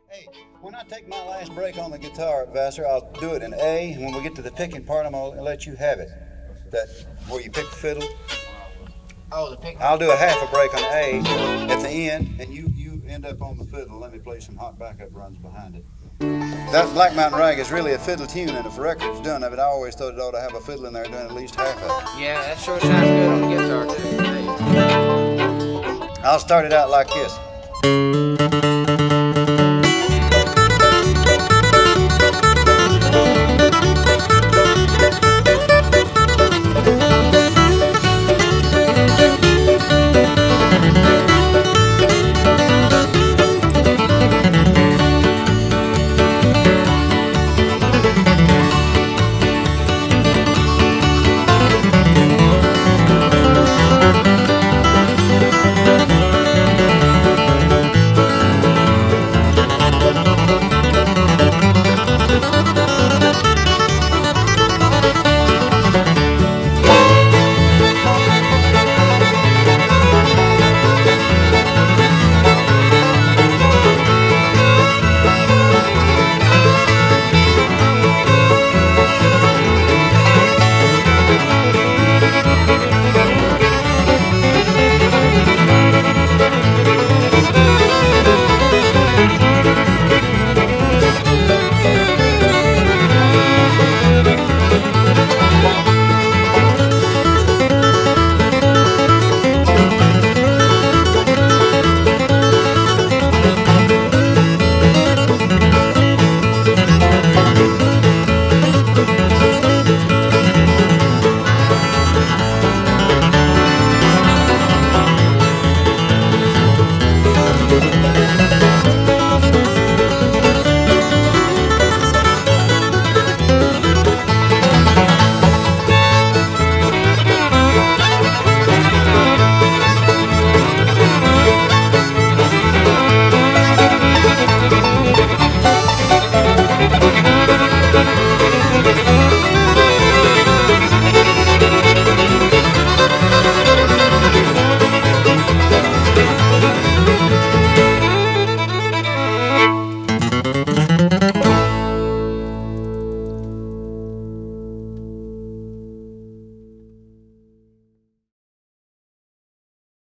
Hey, when I take my last break on the guitar, Vassar, I'll do it in A, and when we get to the picking part, I'm gonna let you have it. That where you pick the fiddle. Oh, the pick. I'll do a half a break on A at the end, and you end up on the fiddle. Let me play some hot backup runs behind it. That Black Mountain Rag is really a fiddle tune, and if a record's done of it, I always thought it ought to have a fiddle in there doing at least half of it. Yeah, that sure sounds good on the guitar too. I'll start it out like this.